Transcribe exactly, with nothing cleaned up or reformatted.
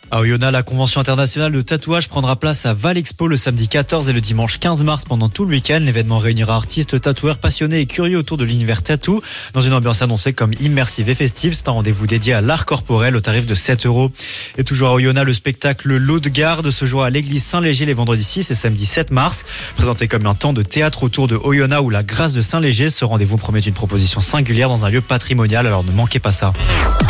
À Oyonnax, la convention internationale de tatouage prendra place à Val Expo le samedi quatorze et le dimanche quinze mars pendant tout le week-end. L'événement réunira artistes, tatoueurs, passionnés et curieux autour de l'univers tattoo dans une ambiance annoncée comme immersive et festive. C'est un rendez-vous dédié à l'art corporel au tarif de sept euros. Et toujours à Oyonnax, le spectacle L'Eau de Garde se jouera à l'église Saint-Léger les vendredis six et samedi sept mars. Présenté comme un temps de théâtre autour de Oyonnax ou la grâce de Saint-Léger, ce rendez-vous promet une proposition singulière dans un lieu patrimonial, alors ne manquez pas ça.